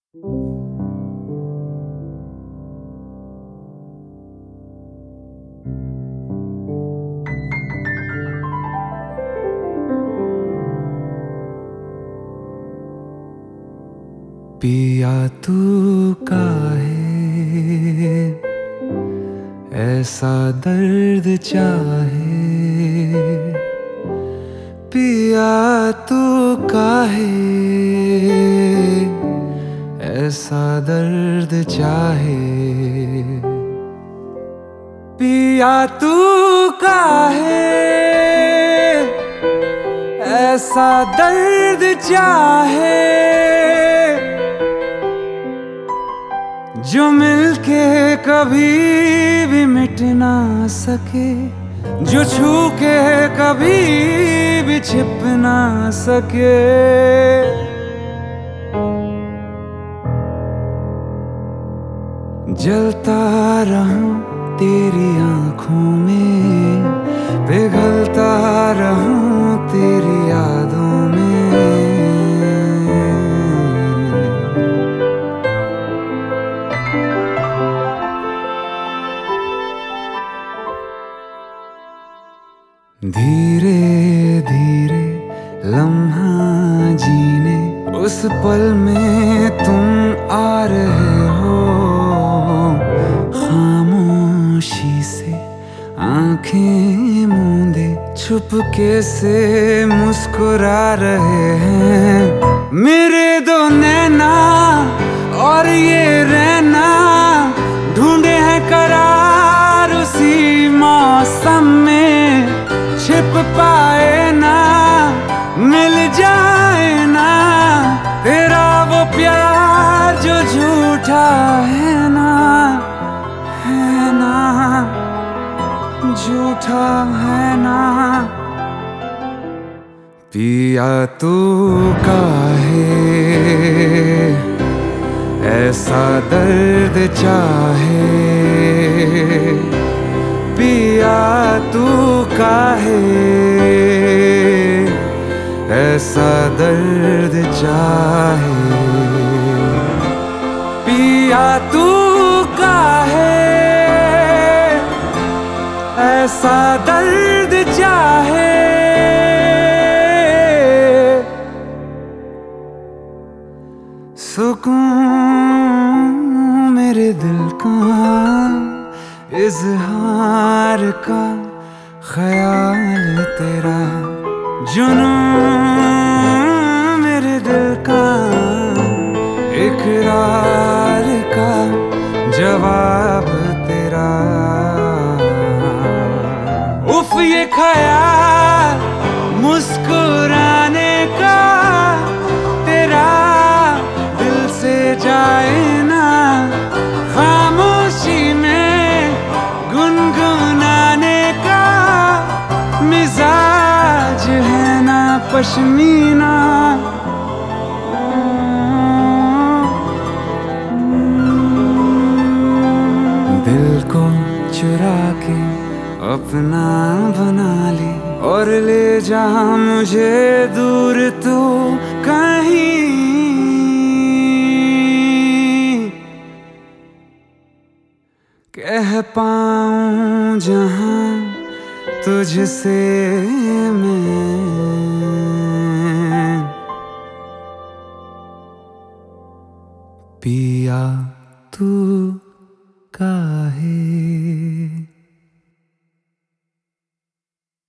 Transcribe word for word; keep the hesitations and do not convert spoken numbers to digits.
पिया तू काहे ऐसा दर्द चाहे, पिया तू काहे ऐसा दर्द चाहे, पिया तू काहे ऐसा दर्द चाहे, जो मिलके कभी भी मिट ना सके, जो छू के कभी भी छिप ना सके। जलता रहूं तेरी आंखों में, पिघलता रहूं तेरी यादों में। धीरे धीरे लम्हा जीने, उस पल में तुम आ रहे हो, खामोशी से आंखें मूंदे छुपके से मुस्कुरा रहे हैं। मेरे दो नैना और ये रहना ढूंढे हैं करार उसी मौसम में, छिप पाए ना मिल जाए ना तेरा वो प्यार जो झूठा है ना, है ना झूठा है ना। पिया तू काहे ऐसा दर्द चाहे, पिया तू काहे ऐसा दर्द चाहे, पिया तू काहे ऐसा दर्द चाहे। सुकून मेरे दिल का इज़हार का ख्याल तेरा, जुनून मेरे दिल का इकरार का जवाब तेरा। उफ ये ख्याल मुस्कुराने का तेरा दिल से जाए ना, खामोशी में गुनगुनाने का मिजाज है ना पश्मीना। दिल को चुरा के अपना बना ले और ले जा मुझे दूर तू कहीं, कह पाऊं जहां तुझसे मैं, पिया तू काहे।